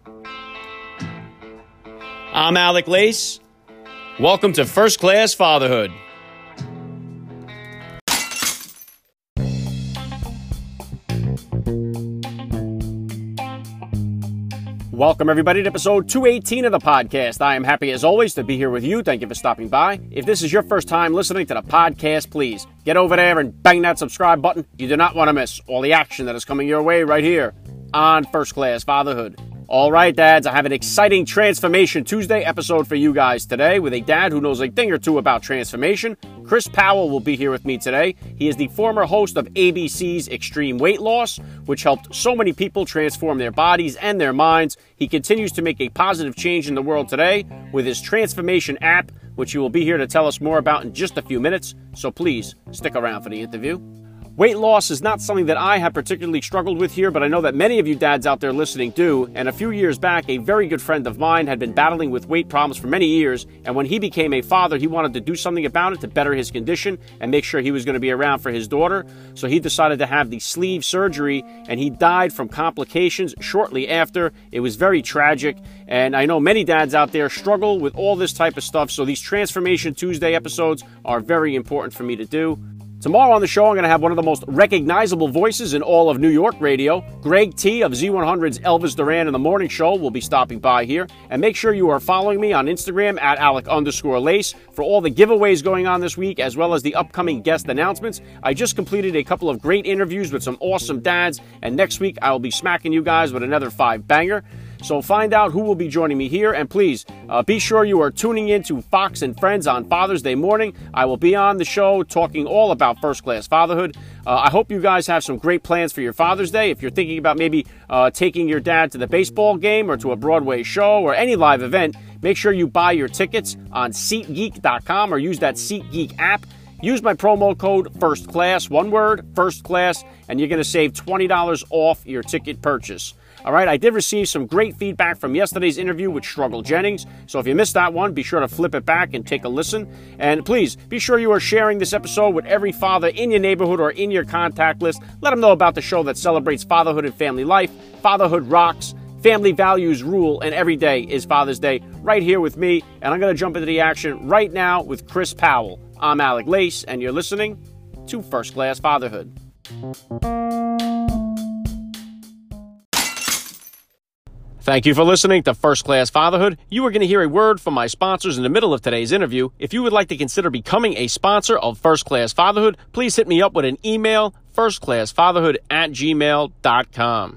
I'm Alec Lace. Welcome to First Class Fatherhood. Welcome, everybody, to episode 218 of the podcast. I am happy, as always, to be here with you. Thank you for stopping by. If this is your first time listening to the podcast, please get over there and bang that subscribe button. You do not want to miss all the action that is coming your way right here on First Class Fatherhood. All right, dads, I have an exciting Transformation Tuesday episode for you guys today with a dad who knows a thing or two about transformation. Chris Powell will be here with me today. He is the former host of ABC's Extreme Weight Loss, which helped so many people transform their bodies and their minds. He continues to make a positive change in the world today with his Transformation app, which he will be here to tell us more about in just a few minutes. So please stick around for the interview. Weight loss is not something that I have particularly struggled with here, but I know that many of you dads out there listening do. And a few years back, a very good friend of mine had been battling with weight problems for many years. And when he became a father, he wanted to do something about it to better his condition and make sure he was going to be around for his daughter. So he decided to have the sleeve surgery, and he died from complications shortly after. It was very tragic. And I know many dads out there struggle with all this type of stuff. So these Transformation Tuesday episodes are very important for me to do. Tomorrow on the show, I'm going to have one of the most recognizable voices in all of New York radio. Greg T. of Z100's Elvis Duran in the Morning Show will be stopping by here. And make sure you are following me on Instagram at Alec_Lace for all the giveaways going on this week, as well as the upcoming guest announcements. I just completed a couple of great interviews with some awesome dads, and next week I will be smacking you guys with another 5-banger. So find out who will be joining me here, and please be sure you are tuning in to Fox and Friends on Father's Day morning. I will be on the show talking all about First Class Fatherhood. I hope you guys have some great plans for your Father's Day. If you're thinking about maybe taking your dad to the baseball game or to a Broadway show or any live event, make sure you buy your tickets on SeatGeek.com or use that SeatGeek app. Use my promo code FIRSTCLASS, one word, First Class, and you're going to save $20 off your ticket purchase. All right, I did receive some great feedback from yesterday's interview with Struggle Jennings, so if you missed that one, be sure to flip it back and take a listen. And please, be sure you are sharing this episode with every father in your neighborhood or in your contact list. Let them know about the show that celebrates fatherhood and family life. Fatherhood rocks, family values rule, and every day is Father's Day right here with me. And I'm going to jump into the action right now with Chris Powell. I'm Alec Lace, and you're listening to First Class Fatherhood. Thank you for listening to First Class Fatherhood. You are going to hear a word from my sponsors in the middle of today's interview. If you would like to consider becoming a sponsor of First Class Fatherhood, please hit me up with an email, firstclassfatherhood@gmail.com.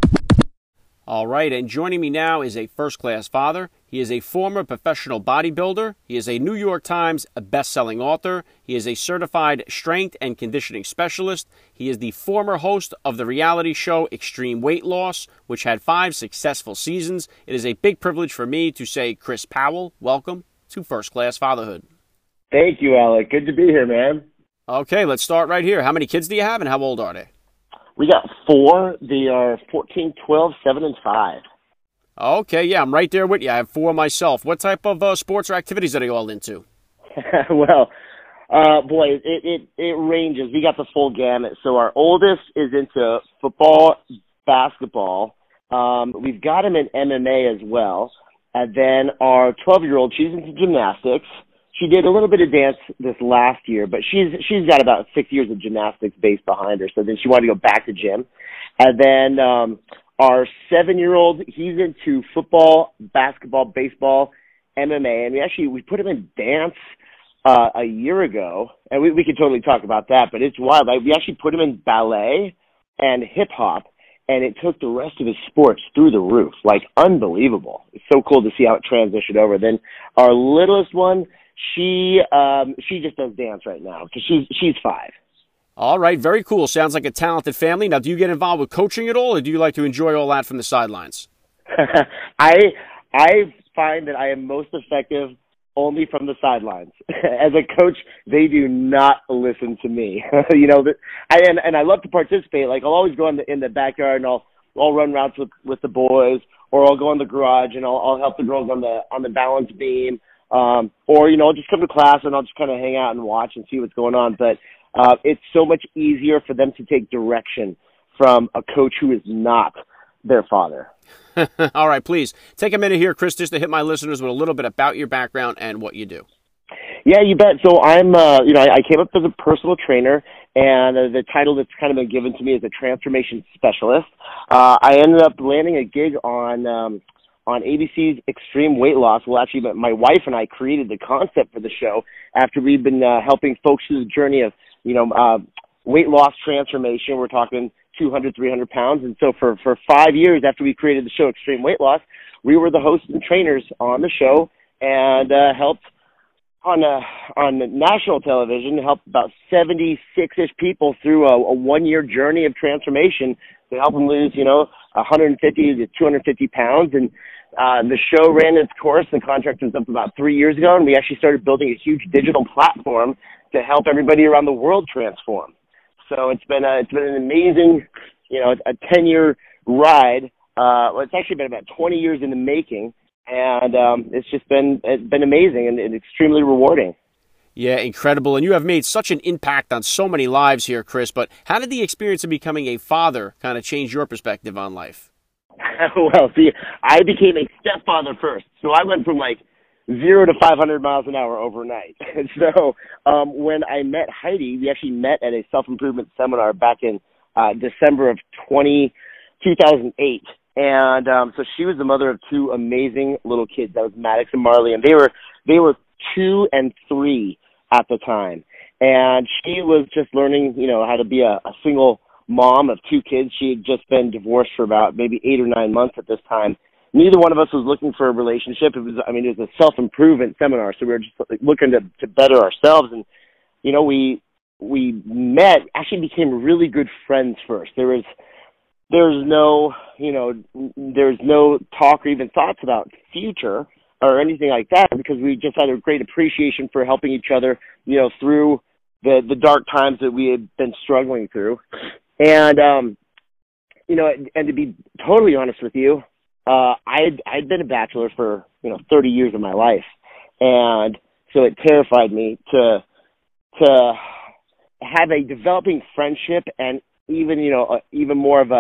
All right, and joining me now is a first-class father. He is a former professional bodybuilder. He is a New York Times best-selling author. He is a certified strength and conditioning specialist. He is the former host of the reality show Extreme Weight Loss, which had 5 successful seasons. It is a big privilege for me to say, Chris Powell, welcome to First Class Fatherhood. Thank you, Alec. Good to be here, man. Okay, let's start right here. How many kids do you have, and how old are they? We got 4. They are 14, 12, 7, and 5. Okay, yeah, I'm right there with you. I have 4 myself. What type of sports or activities are they all into? Well, boy, it ranges. We got the full gamut. So our oldest is into football, basketball. We've got him in MMA as well. And then our 12-year-old, she's into gymnastics. She did a little bit of dance this last year, but she's got about 6 years of gymnastics base behind her. So then she wanted to go back to gym. And then our 7-year-old, he's into football, basketball, baseball, MMA, and we put him in dance a year ago, and we could totally talk about that, but it's wild. We actually put him in ballet and hip hop, and it took the rest of his sports through the roof, like unbelievable. It's so cool to see how it transitioned over. Then our littlest one, she just does dance right now because she's 5. All right, very cool. Sounds like a talented family. Now, do you get involved with coaching at all, or do you like to enjoy all that from the sidelines? I find that I am most effective only from the sidelines. As a coach, they do not listen to me. And I love to participate. Like I'll always go in the backyard and I'll run routes with the boys, or I'll go in the garage and I'll help the girls on the balance beam. Or I'll just come to class and I'll just kind of hang out and watch and see what's going on. But it's so much easier for them to take direction from a coach who is not their father. All right, please take a minute here, Chris, just to hit my listeners with a little bit about your background and what you do. Yeah, you bet. So I'm, I came up as a personal trainer, and the title that's kind of been given to me is a transformation specialist. I ended up landing a gig on ABC's Extreme Weight Loss. Well, actually, my wife and I created the concept for the show after we've been helping folks through the journey of, weight loss transformation. We're talking 200, 300 pounds. And so for 5 years after we created the show Extreme Weight Loss, we were the hosts and trainers on the show and helped on national television, helped about 76-ish people through a 1-year journey of transformation to help them lose, 150 to 250 pounds. And the show ran its course. The contract was up about 3 years ago, and we actually started building a huge digital platform to help everybody around the world transform. So it's been an amazing, a 10-year ride. It's actually been about 20 years in the making, and it's been amazing and extremely rewarding. Yeah, incredible. And you have made such an impact on so many lives here, Chris. But how did the experience of becoming a father kind of change your perspective on life? Well, see, I became a stepfather first. So I went from 0 to 500 miles an hour overnight. And so when I met Heidi, we actually met at a self-improvement seminar back in December of 2008. And so she was the mother of 2 amazing little kids. That was Maddox and Marley. And they were 2 and 3 at the time. And she was just learning, how to be a single mom of 2 kids. She had just been divorced for about maybe 8 or 9 months at this time. Neither one of us was looking for a relationship. It was a self-improvement seminar, so we were just looking to better ourselves. And, we met, actually became really good friends first. There's no talk or even thoughts about future or anything like that, because we just had a great appreciation for helping each other, through the dark times that we had been struggling through. And, and to be totally honest with you, I'd been a bachelor for, 30 years of my life. And so it terrified me to have a developing friendship and even, even more of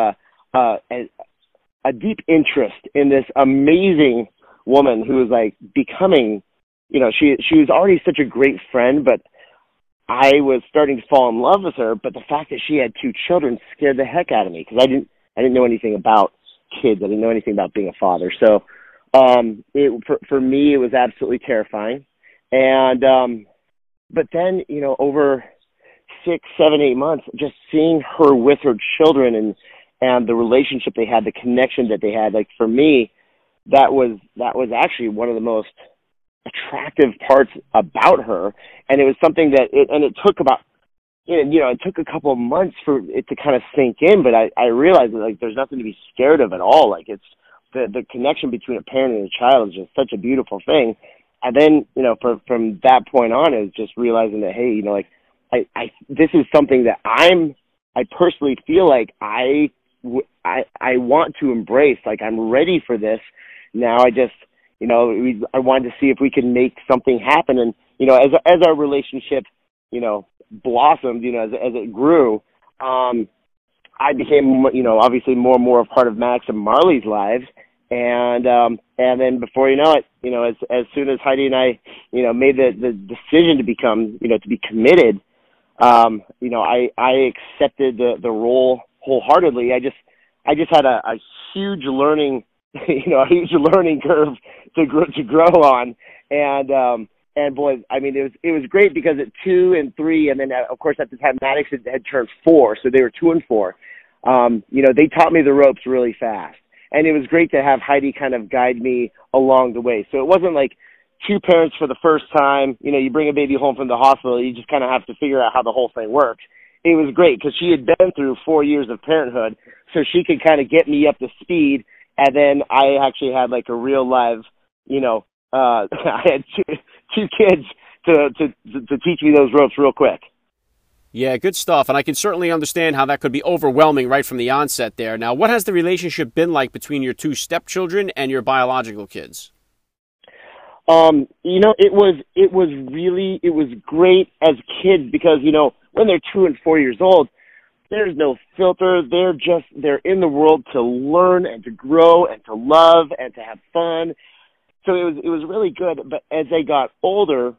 a deep interest in this amazing woman who was becoming, she was already such a great friend, but I was starting to fall in love with her. But the fact that she had 2 children scared the heck out of me, because I didn't know anything about kids. I didn't know anything about being a father. So for me, it was absolutely terrifying. And but then, over 6, 7, 8 months, just seeing her with her children and the relationship they had, the connection that they had, for me, that was actually one of the most attractive parts about her. And it was something that it took about, it took a couple of months for it to kind of sink in, but I realized that there's nothing to be scared of at all. It's the connection between a parent and a child is just such a beautiful thing. And then, from that point on, it was just realizing that, hey, this is something that I personally feel like I want to embrace. I'm ready for this now. I wanted to see if we could make something happen. And, as our relationship, blossomed, as it grew, I became, obviously more and more a part of Max and Marley's lives. And then before you know it, as soon as Heidi and I, made the decision to become, to be committed, I accepted the role wholeheartedly. I just had a huge learning, a huge learning curve to grow on. And boy, it was great because at 2 and 3, and then of course at the time Maddox had turned 4, so they were 2 and 4. They taught me the ropes really fast, and it was great to have Heidi kind of guide me along the way. So it wasn't like 2 parents for the first time. You bring a baby home from the hospital, you just kind of have to figure out how the whole thing works. It was great because she had been through 4 years of parenthood, so she could kind of get me up to speed. And then I actually had a real live, I had two kids to teach me those ropes real quick. Yeah, good stuff. And I can certainly understand how that could be overwhelming right from the onset there. Now, what has the relationship been like between your 2 stepchildren and your biological kids? It was great as kids because, when they're 2 and 4 years old, there's no filter. They're in the world to learn and to grow and to love and to have fun. So it was really good. But as they got older,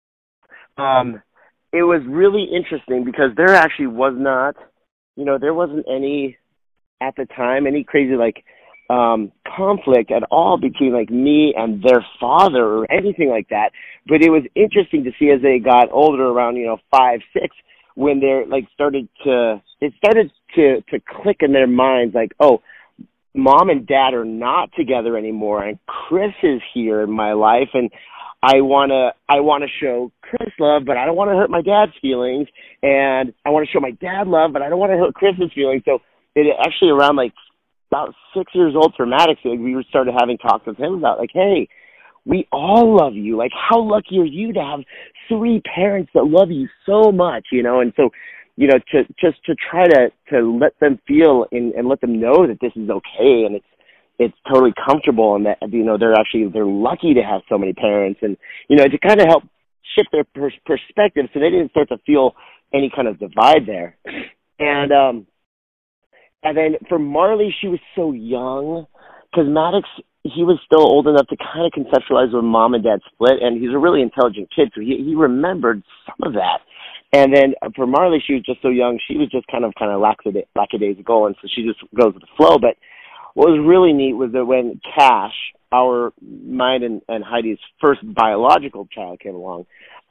it was really interesting because there actually was not, there wasn't any, at the time, any crazy, conflict at all between, me and their father or anything like that. But it was interesting to see as they got older, around, 5, 6, when they're, started to click in their minds, oh, Mom and Dad are not together anymore, and Chris is here in my life, and I wanna show Chris love, but I don't want to hurt my dad's feelings, and I want to show my dad love, but I don't want to hurt Chris's feelings. So it actually around about 6 years old for Maddox, we started having talks with him about hey, we all love you. How lucky are you to have 3 parents that love you so much, and so to try to let them feel and let them know that this is okay and it's totally comfortable, and that they're lucky to have so many parents, and to kind of help shift their perspective so they didn't start to feel any kind of divide there. And then for Marley, she was so young because Maddox, he was still old enough to kind of conceptualize when Mom and Dad split, and he's a really intelligent kid, so he remembered some of that. And then for Marley, she was just so young, she was just kind of lackadaisical, and so she just goes with the flow. But what was really neat was that when Cash, mine and Heidi's first biological child, came along,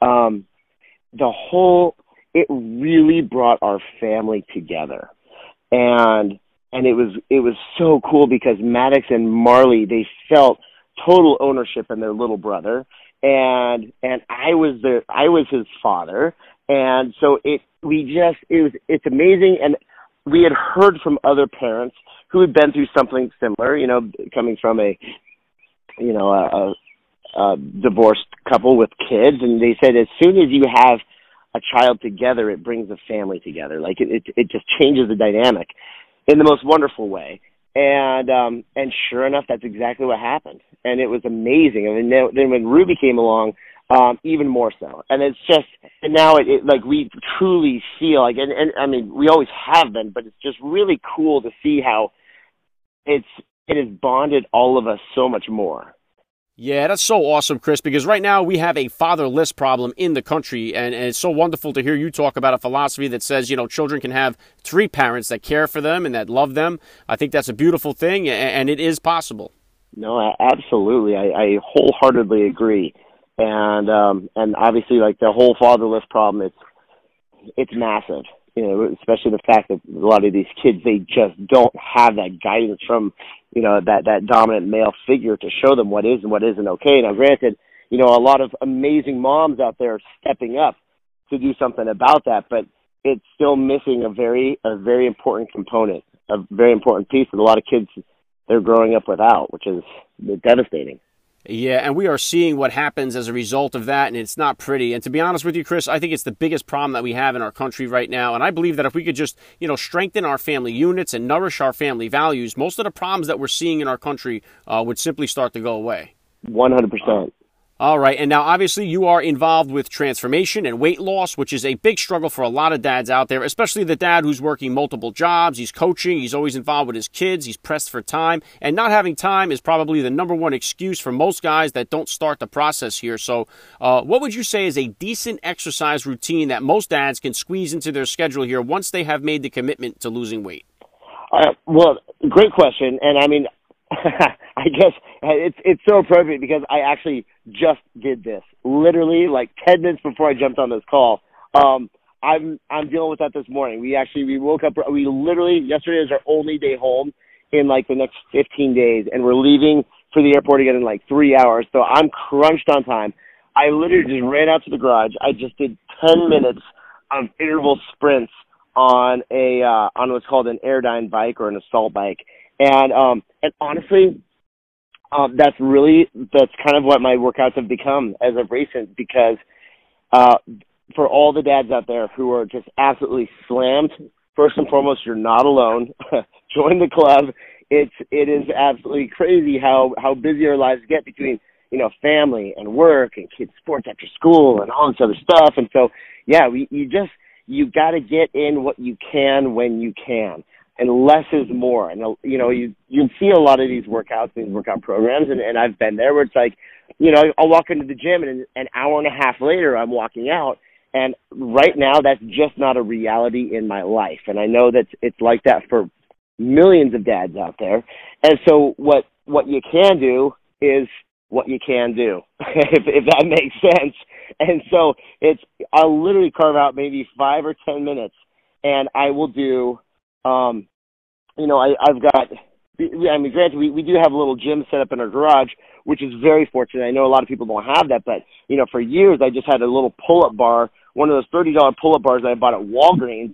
it really brought our family together. And it was so cool because Maddox and Marley, they felt total ownership in their little brother, and I was his father, and so it's amazing. And we had heard from other parents who had been through something similar, coming from a divorced couple with kids, and they said as soon as you have a child together, it brings a family together. It just changes the dynamic in the most wonderful way. And sure enough, that's exactly what happened. And it was amazing. And then when Ruby came along, even more so. And it's just, and now we truly feel and I mean, we always have been, but it's just really cool to see how it has bonded all of us so much more. Yeah, that's so awesome, Chris, because right now we have a fatherless problem in the country, and it's so wonderful to hear you talk about a philosophy that says, children can have 3 parents that care for them and that love them. I think that's a beautiful thing, and it is possible. No, absolutely. I wholeheartedly agree. And obviously, the whole fatherless problem, it's massive. Especially the fact that a lot of these kids, they just don't have that guidance from, that dominant male figure to show them what is and what isn't okay. Now, granted, a lot of amazing moms out there stepping up to do something about that, but it's still missing a very important component, a very important piece that a lot of kids, they're growing up without, which is devastating. Yeah, and we are seeing what happens as a result of that, and it's not pretty. And to be honest with you, Chris, I think it's the biggest problem that we have in our country right now. And I believe that if we could just, strengthen our family units and nourish our family values, most of the problems that we're seeing in our country would simply start to go away. 100%. All right, and now obviously you are involved with transformation and weight loss, which is a big struggle for a lot of dads out there, especially the dad who's working multiple jobs, he's coaching, he's always involved with his kids, he's pressed for time, and not having time is probably the number one excuse for most guys that don't start the process here. So what would you say is a decent exercise routine that most dads can squeeze into their schedule here once they have made the commitment to losing weight? Well, great question, and I mean, I guess it's so appropriate because I actually just did this literally 10 minutes before I jumped on this call. I'm dealing with that this morning. We woke up. We literally yesterday is our only day home in the next 15 days, and we're leaving for the airport again in 3 hours. So I'm crunched on time. I literally just ran out to the garage. I just did 10 minutes of interval sprints on what's called an Airdyne bike or an assault bike. And honestly, that's kind of what my workouts have become as of recent, because for all the dads out there who are just absolutely slammed, first and foremost, you're not alone. Join the club. It is absolutely crazy how busy our lives get between, family and work and kids' sports after school and all this other stuff. And so, yeah, you you got to get in what you can when you can. And less is more. And, you see a lot of these workouts, these workout programs, and I've been there where it's like, I'll walk into the gym and an hour and a half later I'm walking out. And right now that's just not a reality in my life. And I know that it's like that for millions of dads out there. And so what you can do is what you can do, if that makes sense. And so I'll literally carve out maybe 5 or 10 minutes and I will do, granted, we do have a little gym set up in our garage, which is very fortunate. I know a lot of people don't have that, but, for years I just had a little pull-up bar, one of those $30 pull-up bars that I bought at Walgreens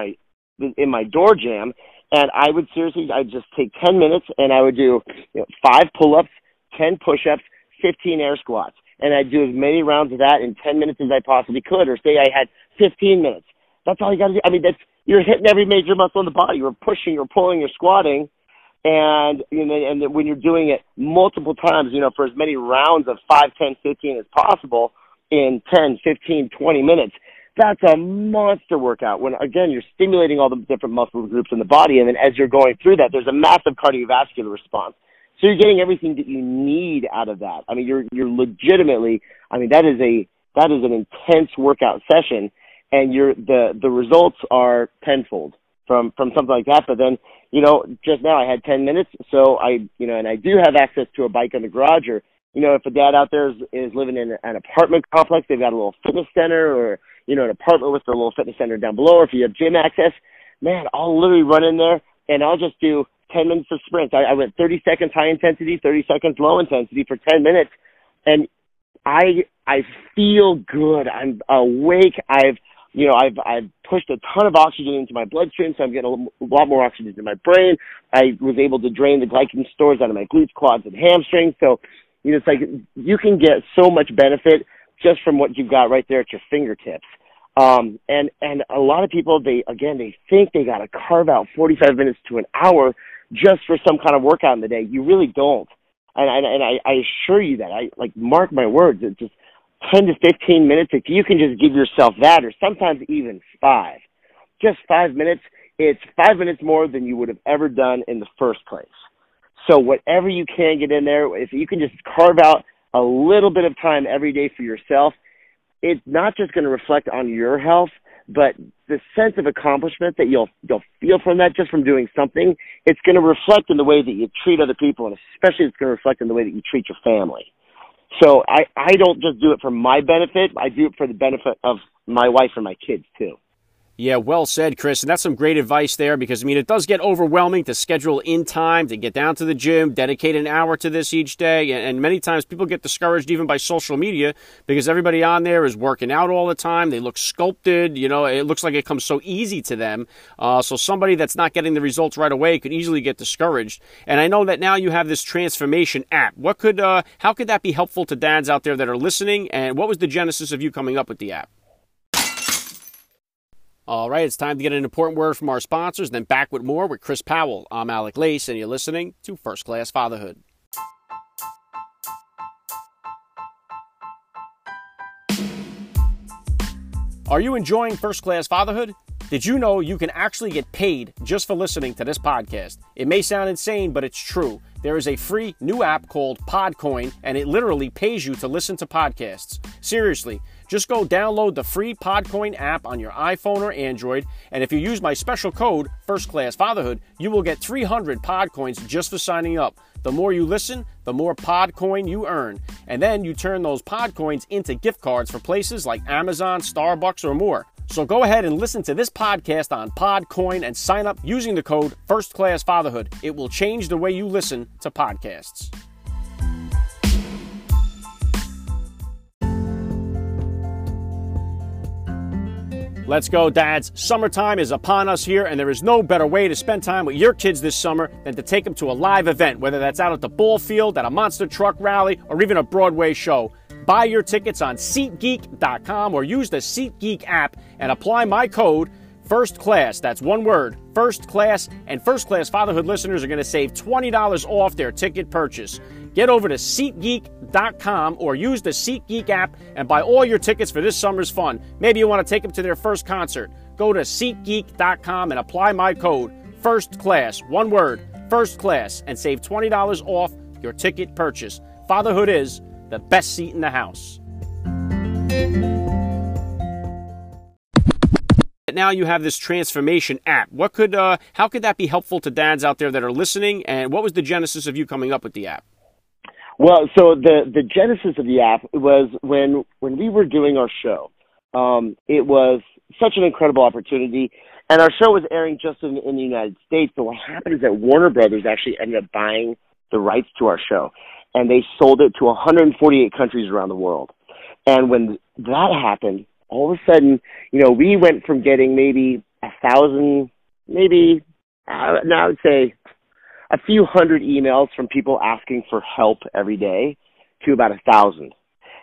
in my door jam, and I'd just take 10 minutes and I would do 5 pull-ups, 10 push-ups, 15 air squats, and I'd do as many rounds of that in 10 minutes as I possibly could, or say I had 15 minutes. That's all you got to do. I mean, you're hitting every major muscle in the body. You're pushing, you're pulling, you're squatting, and when you're doing it multiple times, for as many rounds of 5, 10, 15 as possible in 10, 15, 20 minutes, that's a monster workout. When, again, you're stimulating all the different muscle groups in the body, and then as you're going through that, there's a massive cardiovascular response. So you're getting everything that you need out of that. I mean, you're legitimately, that is an intense workout session, and the results are tenfold from something like that. But then, just now I had 10 minutes, so and I do have access to a bike in the garage, or, if a dad out there is living in an apartment complex, they've got a little fitness center, or, an apartment with a little fitness center down below, or if you have gym access, man, I'll literally run in there and I'll just do 10 minutes of sprints. I went 30 seconds high intensity, 30 seconds low intensity for 10 minutes, and I feel good. I'm awake. I've pushed a ton of oxygen into my bloodstream, so I'm getting a lot more oxygen into my brain. I was able to drain the glycogen stores out of my glutes, quads, and hamstrings. So, it's like you can get so much benefit just from what you've got right there at your fingertips. And a lot of people, they think they got to carve out 45 minutes to an hour just for some kind of workout in the day. You really don't. And I assure you that. Mark my words, it's just 10 to 15 minutes. If you can just give yourself that, or sometimes even 5, just 5 minutes, it's 5 minutes more than you would have ever done in the first place. So whatever you can get in there, if you can just carve out a little bit of time every day for yourself, it's not just going to reflect on your health, but the sense of accomplishment that you'll feel from that, just from doing something, it's going to reflect in the way that you treat other people, and especially it's going to reflect in the way that you treat your family. So I don't just do it for my benefit. I do it for the benefit of my wife and my kids too. Yeah, well said, Chris. And that's some great advice there, because, it does get overwhelming to schedule in time to get down to the gym, dedicate an hour to this each day. And many times people get discouraged even by social media, because everybody on there is working out all the time. They look sculpted. It looks like it comes so easy to them. So somebody that's not getting the results right away could easily get discouraged. And I know that now you have this transformation app. How could that be helpful to dads out there that are listening? And what was the genesis of you coming up with the app? All right, it's time to get an important word from our sponsors, then back with more with Chris Powell. I'm Alec Lace, and you're listening to First Class Fatherhood. Are you enjoying First Class Fatherhood? Did you know you can actually get paid just for listening to this podcast? It may sound insane, but it's true. There is a free new app called Podcoin, and it literally pays you to listen to podcasts. Seriously, just go download the free Podcoin app on your iPhone or Android, and if you use my special code, First Class Fatherhood, you will get 300 Podcoins just for signing up. The more you listen, the more Podcoin you earn. And then you turn those Podcoins into gift cards for places like Amazon, Starbucks, or more. So go ahead and listen to this podcast on Podcoin and sign up using the code First Class Fatherhood. It will change the way you listen to podcasts. Let's go, dads. Summertime is upon us here, and there is no better way to spend time with your kids this summer than to take them to a live event, whether that's out at the ball field, at a monster truck rally, or even a Broadway show. Buy your tickets on SeatGeek.com or use the SeatGeek app and apply my code First Class. That's one word, First Class, and First Class Fatherhood listeners are going to save $20 off their ticket purchase. Get over to SeatGeek.com or use the SeatGeek app and buy all your tickets for this summer's fun. Maybe you want to take them to their first concert. Go to SeatGeek.com and apply my code, First Class, one word, First Class, and save $20 off your ticket purchase. Fatherhood is the best seat in the house. Now you have this transformation app. How could that be helpful to dads out there that are listening? And what was the genesis of you coming up with the app? Well, so the genesis of the app was when we were doing our show. It was such an incredible opportunity, and our show was airing just in the United States. So what happened is that Warner Brothers actually ended up buying the rights to our show, and they sold it to 148 countries around the world. And when that happened, all of a sudden, we went from getting maybe 1,000, now I would say a few hundred emails from people asking for help every day to about 1,000.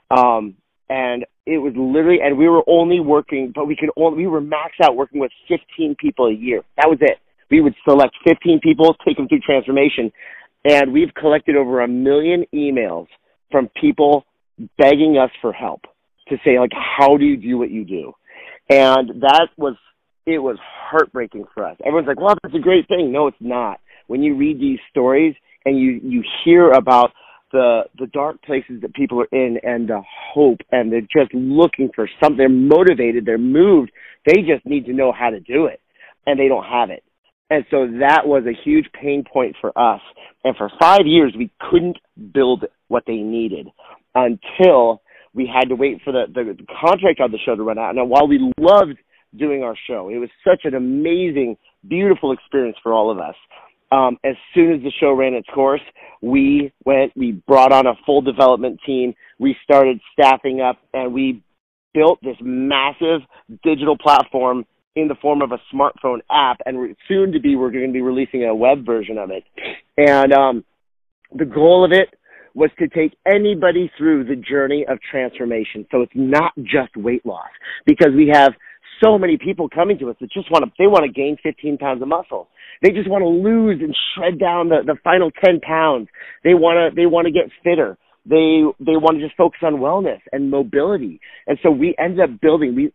And it was literally, and we were only working, but we were maxed out working with 15 people a year. That was it. We would select 15 people, take them through transformation, and we've collected over 1 million emails from people begging us for help to say, like, how do you do what you do? And it was heartbreaking for us. Everyone's like, well, that's a great thing. No, it's not. When you read these stories and you hear about the dark places that people are in and the hope, and they're just looking for something, they're motivated, they're moved, they just need to know how to do it, and they don't have it. And so that was a huge pain point for us. And for 5 years, we couldn't build what they needed until we had to wait for the contract on the show to run out. Now, while we loved doing our show, it was such an amazing, beautiful experience for all of us. As soon as the show ran its course, we brought on a full development team. We started staffing up, and we built this massive digital platform in the form of a smartphone app, and we're going to be releasing a web version of it. And the goal of it was to take anybody through the journey of transformation. So it's not just weight loss, because we have so many people coming to us that they want to gain 15 pounds of muscle. They just want to lose and shred down the final 10 pounds. They want to get fitter. They want to just focus on wellness and mobility. And so we ended up building,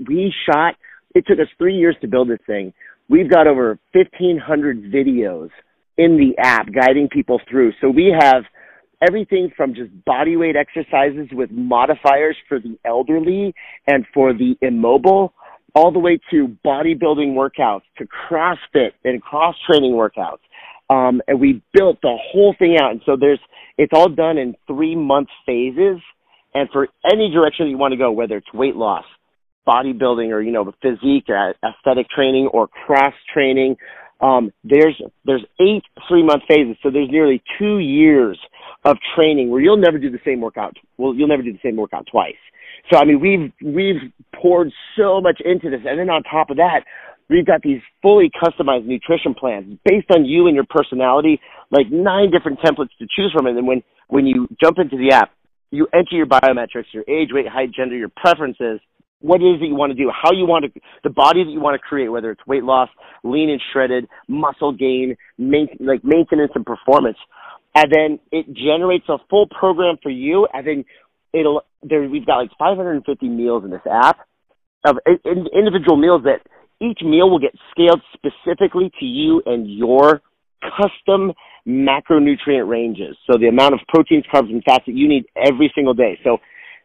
it took us 3 years to build this thing. We've got over 1,500 videos in the app guiding people through. So we have everything from just body weight exercises with modifiers for the elderly and for the immobile, all the way to bodybuilding workouts, to CrossFit and cross-training workouts. And we built the whole thing out. And so it's all done in 3-month phases. And for any direction that you want to go, whether it's weight loss, bodybuilding, or, physique, or aesthetic training, or cross-training, there's 8 3-month phases. So there's nearly 2 years of training where you'll never do the same workout. Well, you'll never do the same workout twice. So, I mean, we've poured so much into this. And then on top of that, we've got these fully customized nutrition plans based on you and your personality, like 9 different templates to choose from. And then when you jump into the app, you enter your biometrics, your age, weight, height, gender, your preferences, what it is that you want to do, how you want to, the body that you want to create, whether it's weight loss, lean and shredded, muscle gain, maintenance and performance. And then it generates a full program for you. And then we've got like 550 meals in this app of individual meals that each meal will get scaled specifically to you and your custom macronutrient ranges. So the amount of proteins, carbs, and fats that you need every single day. So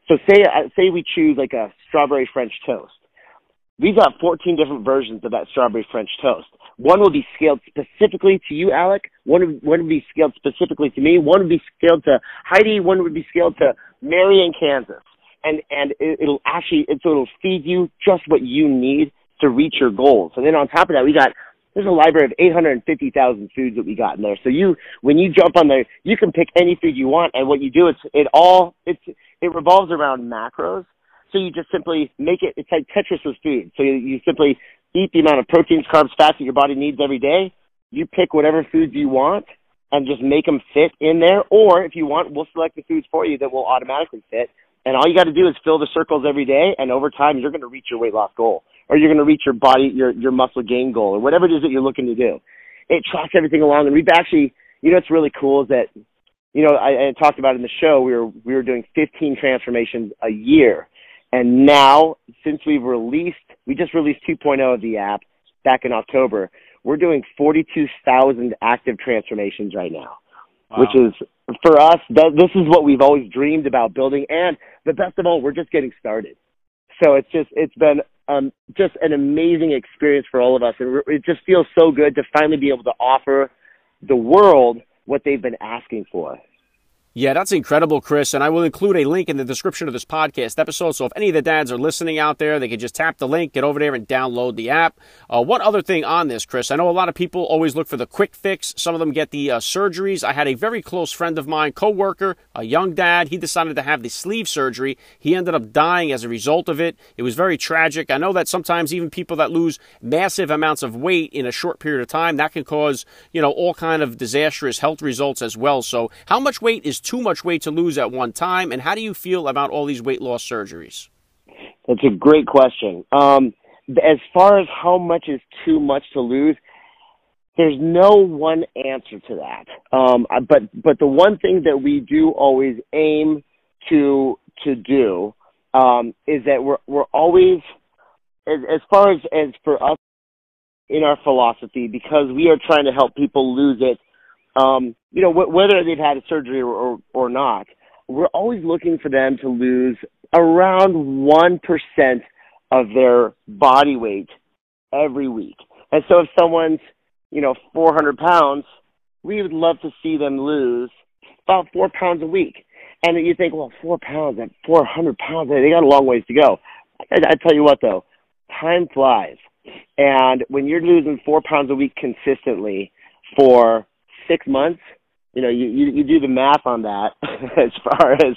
say we choose like a strawberry French toast. We've got 14 different versions of that strawberry French toast. One will be scaled specifically to you, Alec. One would be scaled specifically to me. One would be scaled to Heidi. One would be scaled to Mary in Kansas. And it'll feed you just what you need to reach your goals. And then on top of that, there's a library of 850,000 foods that we got in there. So when you jump on there, you can pick any food you want. And what you do, it revolves around macros. So you just simply make it, it's like Tetris with food. So you simply eat the amount of proteins, carbs, fats that your body needs every day. You pick whatever foods you want and just make them fit in there. Or if you want, we'll select the foods for you that will automatically fit. And all you got to do is fill the circles every day. And over time, you're going to reach your weight loss goal, or you're going to reach your body, your muscle gain goal, or whatever it is that you're looking to do. It tracks everything along. And we've actually, what's really cool is that, I talked about in the show, we were doing 15 transformations a year. And now, since we just released 2.0 of the app back in October, we're doing 42,000 active transformations right now. Wow. Which is, for us, this is what we've always dreamed about building. And the best of all, we're just getting started. So it's been just an amazing experience for all of us. And it just feels so good to finally be able to offer the world what they've been asking for. Yeah, that's incredible, Chris, and I will include a link in the description of this podcast episode, so if any of the dads are listening out there, they can just tap the link, get over there, and download the app. One other thing on this, Chris, I know a lot of people always look for the quick fix. Some of them get the surgeries. I had a very close friend of mine, coworker, a young dad. He decided to have the sleeve surgery. He ended up dying as a result of it. It was very tragic. I know that sometimes even people that lose massive amounts of weight in a short period of time, that can cause, all kind of disastrous health results as well. So how much weight is too much weight to lose at one time, and how do you feel about all these weight loss surgeries? That's a great question. As far as how much is too much to lose, there's no one answer to that. But the one thing that we do always aim to do is that we're always, as far as for us in our philosophy, because we are trying to help people lose it, whether they've had a surgery or not, we're always looking for them to lose around 1% of their body weight every week. And so if someone's, 400 pounds, we would love to see them lose about 4 pounds a week. And you think, well, 4 pounds at 400 pounds, they got a long ways to go. I tell you what, though, time flies. And when you're losing 4 pounds a week consistently for 6 months, you do the math on that as far as,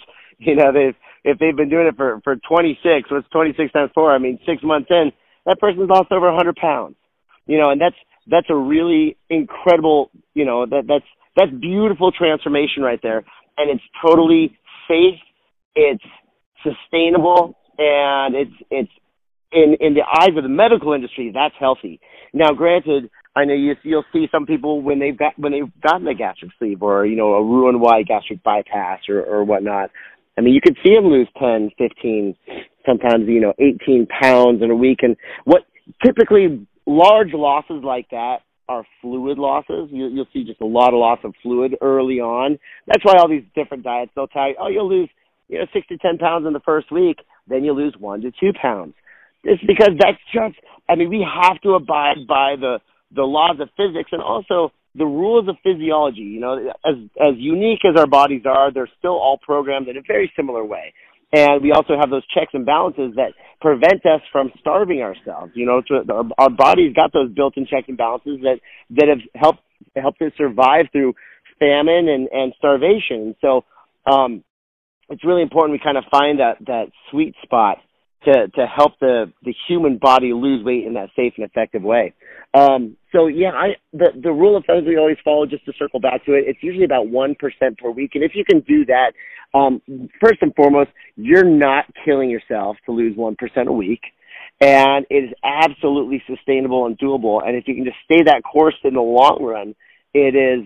if they've been doing it for 26, what's 26 times 4? 6 months in, that person's lost over 100 pounds, and that's a really incredible, that's beautiful transformation right there. And it's totally safe. It's sustainable, and it's in the eyes of the medical industry, that's healthy. Now, granted, I know you'll see some people when they've gotten a gastric sleeve or, a Roux-en-Y gastric bypass or whatnot. You could see them lose 10, 15, sometimes, 18 pounds in a week. And what typically large losses like that are fluid losses. You'll see just a lot of loss of fluid early on. That's why all these different diets, they'll tell you, you'll lose, 6 to 10 pounds in the first week, then you lose 1 to 2 pounds. It's because that's just, we have to abide by the laws of physics and also the rules of physiology. As unique as our bodies are, they're still all programmed in a very similar way. And we also have those checks and balances that prevent us from starving ourselves. Our body's got those built-in checks and balances that have helped us survive through famine and starvation. So it's really important we kind of find that sweet spot to help the human body lose weight in that safe and effective way. The rule of thumb we always follow, just to circle back to it, it's usually about 1% per week. And if you can do that, first and foremost, you're not killing yourself to lose 1% a week. And it is absolutely sustainable and doable. And if you can just stay that course in the long run, it's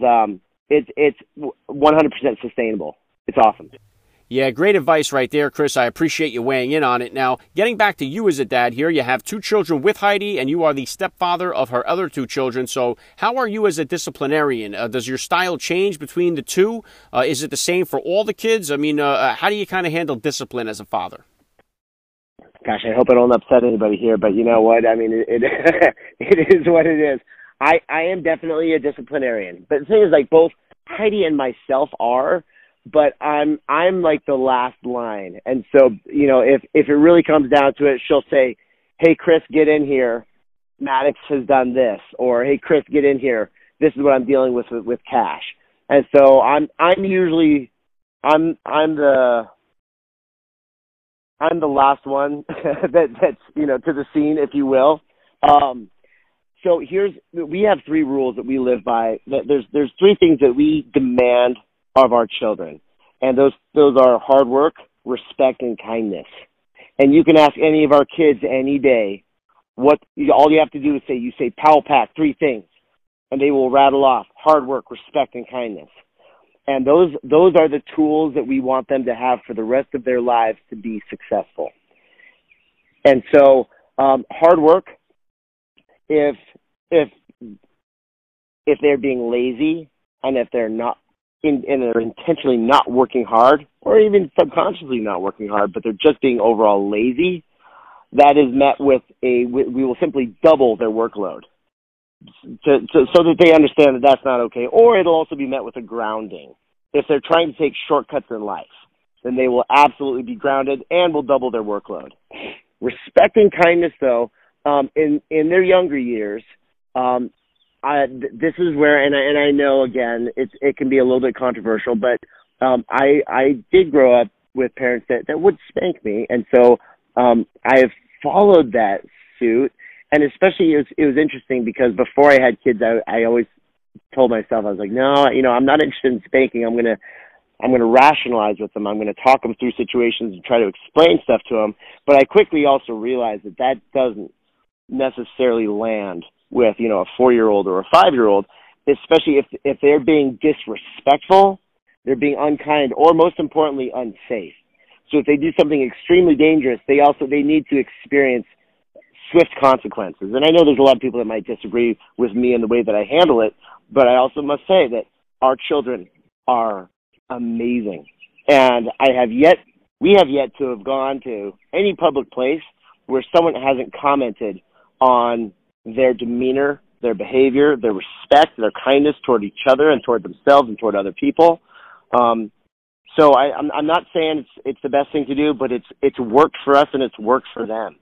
100% sustainable. It's awesome. Yeah, great advice right there, Chris. I appreciate you weighing in on it. Now, getting back to you as a dad here, you have 2 children with Heidi, and you are the stepfather of her other 2 children. So how are you as a disciplinarian? Does your style change between the two? Is it the same for all the kids? How do you kind of handle discipline as a father? Gosh, I hope I don't upset anybody here, but you know what? It is what it is. I am definitely a disciplinarian. But the thing is, both Heidi and myself are, but I'm like the last line. And so, if it really comes down to it, she'll say, "Hey, Chris, get in here. Maddox has done this," or "Hey, Chris, get in here. This is what I'm dealing with Cash." And so I'm usually the last one that's to the scene, if you will. So we have 3 rules that we live by. There's 3 things that we demand of our children, and those are hard work, respect, and kindness. And you can ask any of our kids any day all you have to do is say Powell Pack 3 things, and they will rattle off hard work, respect, and kindness. And those are the tools that we want them to have for the rest of their lives to be successful. And so, hard work, if they're being lazy and if they're not and they're intentionally not working hard, or even subconsciously not working hard, but they're just being overall lazy, that is met with we will simply double their workload so that they understand that that's not okay. Or it'll also be met with a grounding. If they're trying to take shortcuts in life, then they will absolutely be grounded and will double their workload. Respect and kindness, though, in their younger years, this is where, and I know, again, it can be a little bit controversial, but I did grow up with parents that would spank me, and so I have followed that suit. And especially it was interesting because before I had kids, I always told myself, I was like, no, I'm not interested in spanking. I'm gonna rationalize with them. I'm gonna talk them through situations and try to explain stuff to them. But I quickly also realized that doesn't necessarily land with a 4-year-old or a 5-year-old, especially if they're being disrespectful, they're being unkind, or most importantly, unsafe. So if they do something extremely dangerous, they need to experience swift consequences. And I know there's a lot of people that might disagree with me in the way that I handle it, but I also must say that our children are amazing. And we have yet to have gone to any public place where someone hasn't commented on their demeanor, their behavior, their respect, their kindness toward each other and toward themselves and toward other people. So I'm not saying it's the best thing to do, but it's worked for us and it's worked for them.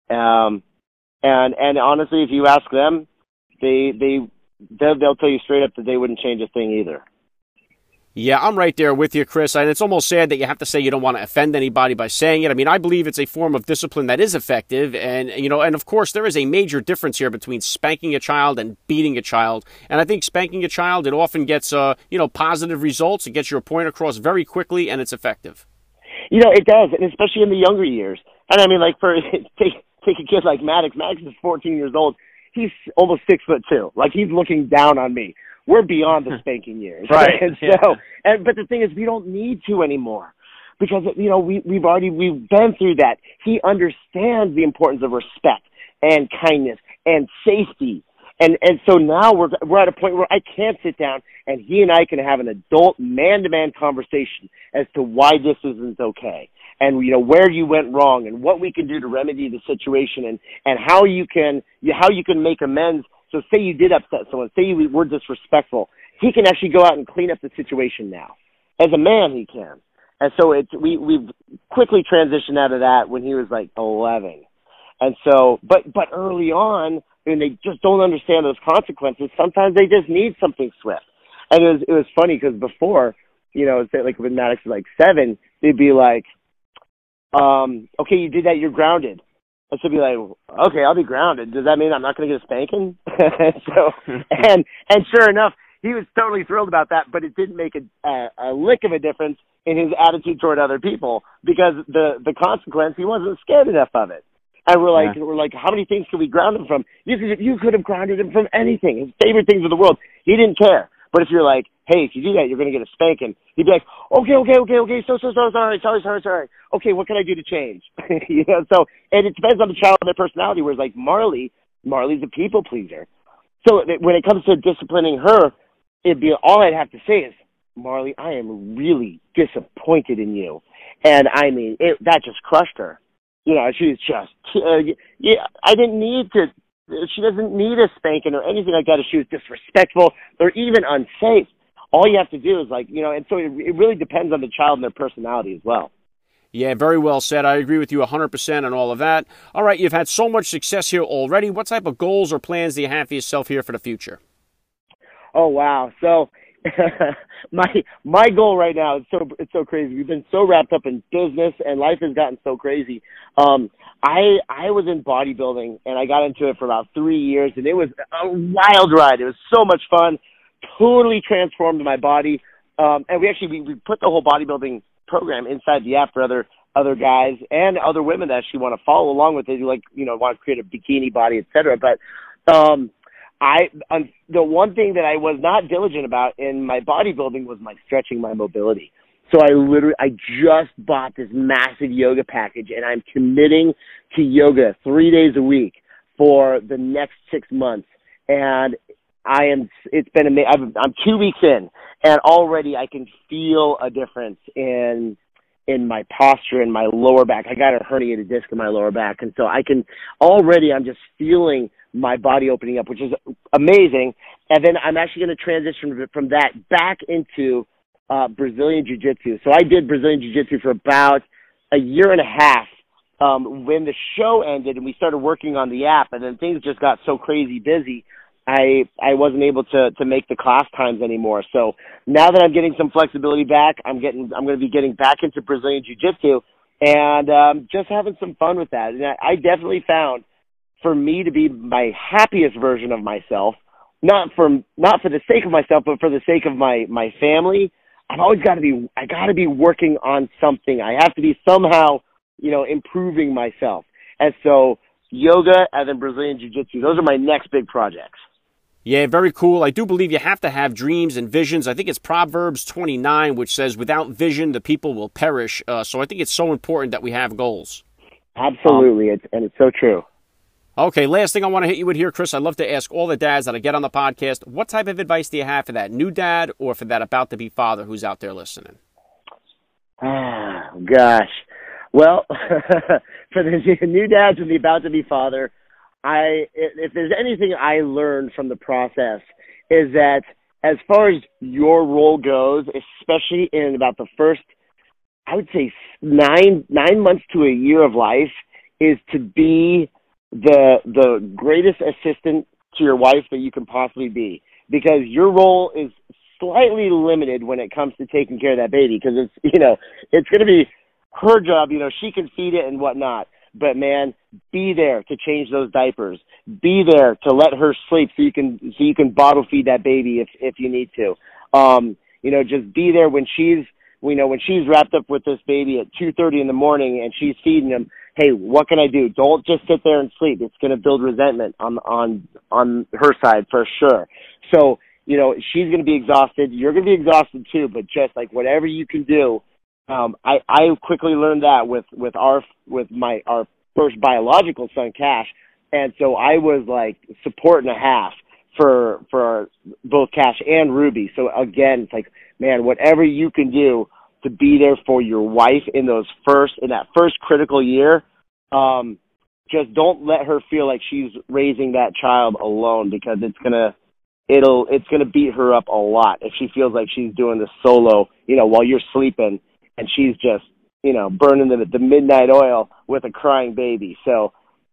And honestly, if you ask them, they'll tell you straight up that they wouldn't change a thing either. Yeah, I'm right there with you, Chris. And it's almost sad that you have to say you don't want to offend anybody by saying it. I mean, I believe it's a form of discipline that is effective. And, and of course, there is a major difference here between spanking a child and beating a child. And I think spanking a child, it often gets, positive results. It gets your point across very quickly, and it's effective. It does, and especially in the younger years. And I mean, like, take a kid like Maddox. Maddox is 14 years old. He's almost 6'2". Like, he's looking down on me. We're beyond the spanking years. Right. And so, but the thing is, we don't need to anymore because, we've been through that. He understands the importance of respect and kindness and safety. And so now we're at a point where I can sit down and he and I can have an adult man-to-man conversation as to why this isn't okay. And, where you went wrong and what we can do to remedy the situation and how you can make amends. So say you did upset someone, say you were disrespectful, he can actually go out and clean up the situation now. As a man, he can. And so we've quickly transitioned out of that when he was like 11. And so, but early on, when they just don't understand those consequences, sometimes they just need something swift. And it was funny because before, say like when Maddox was like 7, they'd be like, okay, you did that, you're grounded. I should be like, okay, I'll be grounded. Does that mean I'm not going to get a spanking? and sure enough, he was totally thrilled about that, but it didn't make a lick of a difference in his attitude toward other people because the consequence, he wasn't scared enough of it. And we're like, how many things can we ground him from? You could have grounded him from anything, his favorite things in the world. He didn't care. But if you're like, hey, if you do that, you're going to get a spanking. He'd be like, okay, so sorry. Okay, what can I do to change? So, and it depends on the child and their personality, whereas like Marley's a people pleaser. So when it comes to disciplining her, all I'd have to say is, Marley, I am really disappointed in you. And I mean, that just crushed her. She was just, I didn't need to. She doesn't need a spanking or anything like that if she was disrespectful or even unsafe. All you have to do is and so it really depends on the child and their personality as well. Yeah, very well said. I agree with you 100% on all of that. All right, you've had so much success here already. What type of goals or plans do you have for yourself here for the future? Oh, wow. So my goal right now, it's so crazy. We've been so wrapped up in business and life has gotten so crazy. I was in bodybuilding and I got into it for about 3 years and it was a wild ride. It was so much fun, totally transformed my body. And we put the whole bodybuilding program inside the app for other guys and other women that actually want to follow along with it, want to create a bikini body, etc. But the one thing that I was not diligent about in my bodybuilding was my stretching, my mobility. So I just bought this massive yoga package, and I'm committing to yoga 3 days a week for the next 6 months. And it's been amazing. I'm 2 weeks in, and already I can feel a difference in my posture and my lower back. I got a herniated disc in my lower back, and so I'm just feeling my body opening up, which is amazing. And then I'm actually going to transition from that back into Brazilian Jiu-Jitsu. So I did Brazilian Jiu-Jitsu for about a year and a half when the show ended and we started working on the app, and then things just got so crazy busy. I wasn't able to make the class times anymore. So now that I'm getting some flexibility back, I'm going to be getting back into Brazilian Jiu-Jitsu and just having some fun with that. And I definitely found, for me to be my happiest version of myself, not for the sake of myself, but for the sake of my family, I got to be working on something. I have to be somehow, improving myself. And so yoga and then Brazilian Jiu-Jitsu, those are my next big projects. Yeah, very cool. I do believe you have to have dreams and visions. I think it's Proverbs 29, which says, without vision, the people will perish. So I think it's so important that we have goals. Absolutely, it's so true. Okay, last thing I want to hit you with here, Chris. I'd love to ask all the dads that I get on the podcast, what type of advice do you have for that new dad or for that about-to-be father who's out there listening? Oh, gosh. Well, for the new dads and the about-to-be father, if there's anything I learned from the process is that as far as your role goes, especially in about the first, I would say 9 months to a year of life, is to be the greatest assistant to your wife that you can possibly be, because your role is slightly limited when it comes to taking care of that baby, because it's going to be her job. She can feed it and whatnot. But man, be there to change those diapers. Be there to let her sleep so you can bottle feed that baby if you need to. Just be there when she's wrapped up with this baby at 2:30 in the morning and she's feeding him. Hey, what can I do? Don't just sit there and sleep. It's going to build resentment on her side for sure. So, she's going to be exhausted. You're going to be exhausted too, but just like whatever you can do. I quickly learned that with our first biological son, Cash. And so I was like support and a half for both Cash and Ruby. So again, it's like, man, whatever you can do to be there for your wife in that first critical year, just don't let her feel like she's raising that child alone, because it's gonna beat her up a lot if she feels like she's doing this solo, while you're sleeping. And she's just, burning the midnight oil with a crying baby. So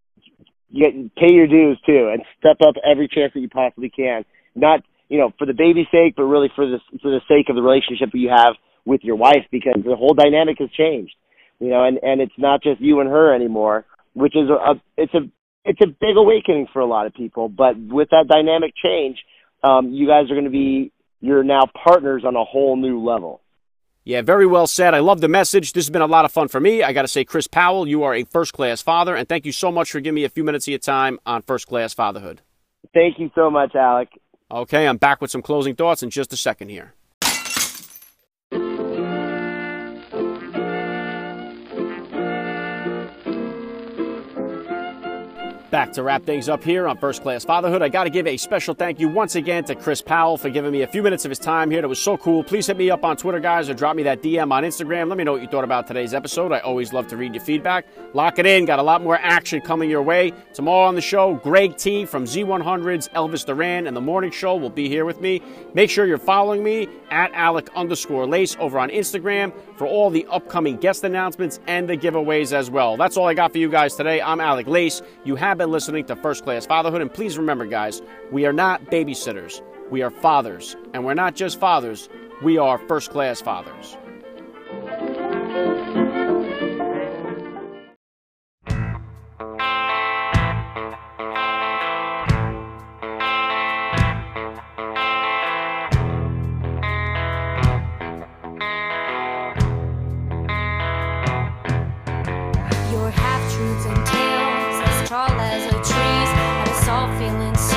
pay your dues too, and step up every chance that you possibly can. Not, for the baby's sake, but really for the sake of the relationship that you have with your wife, because the whole dynamic has changed. And it's not just you and her anymore, which is it's a big awakening for a lot of people. But with that dynamic change, you guys are you're now partners on a whole new level. Yeah, very well said. I love the message. This has been a lot of fun for me. I got to say, Chris Powell, you are a first-class father, and thank you so much for giving me a few minutes of your time on First-Class Fatherhood. Thank you so much, Alec. Okay, I'm back with some closing thoughts in just a second here. Back to wrap things up here on First Class Fatherhood. I got to give a special thank you once again to Chris Powell for giving me a few minutes of his time here. That was so cool. Please hit me up on Twitter, guys, or drop me that DM on Instagram. Let me know what you thought about today's episode. I always love to read your feedback. Lock it in. Got a lot more action coming your way. Tomorrow on the show, Greg T from Z100's Elvis Duran and The Morning Show will be here with me. Make sure you're following me at Alec_Lace over on Instagram for all the upcoming guest announcements and the giveaways as well. That's all I got for you guys today. I'm Alec Lace. You have been listening to First Class Fatherhood, and please remember, guys, we are not babysitters. We are fathers, and we're not just fathers. We are first-class fathers. Your half-truths and tales as tall as a trees, had us all feeling